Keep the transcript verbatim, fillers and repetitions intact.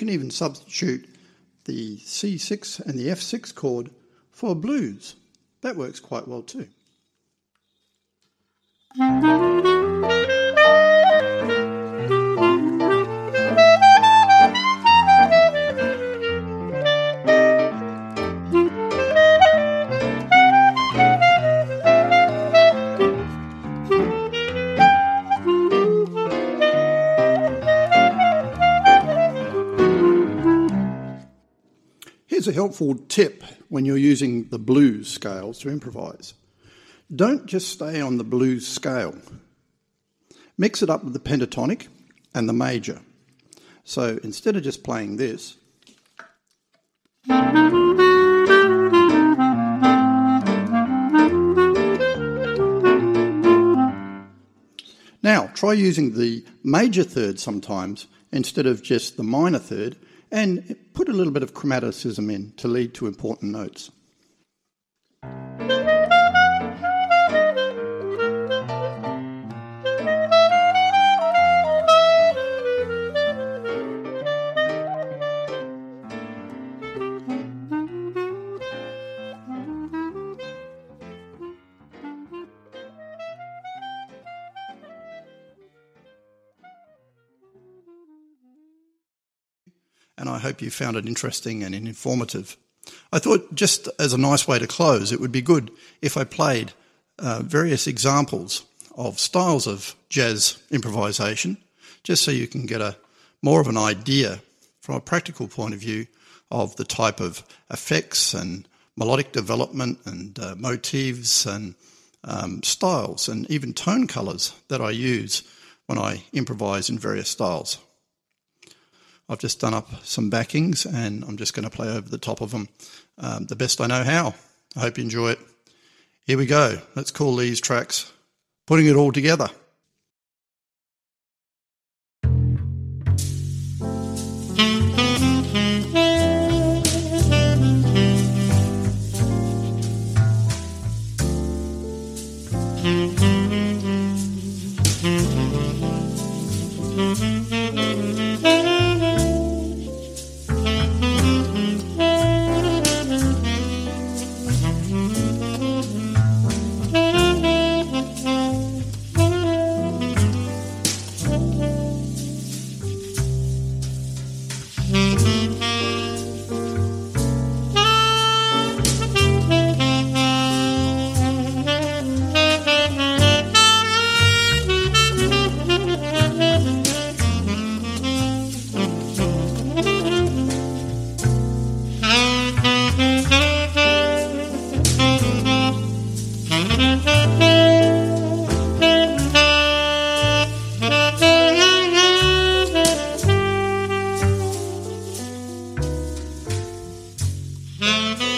can even substitute the C six and the F six chord for blues. That works quite well too. Here's a helpful tip when you're using the blues scales to improvise. Don't just stay on the blues scale. Mix it up with the pentatonic and the major. So instead of just playing this, now try using the major third sometimes instead of just the minor third, and put a little bit of chromaticism in to lead to important notes. And I hope you found it interesting and informative. I thought, just as a nice way to close, it would be good if I played uh, various examples of styles of jazz improvisation, just so you can get a more of an idea from a practical point of view of the type of effects and melodic development and uh, motifs and um, styles and even tone colours that I use when I improvise in various styles. I've just done up some backings and I'm just going to play over the top of them um, the best I know how. I hope you enjoy it. Here we go. Let's call these tracks Putting It All Together. Mm-hmm.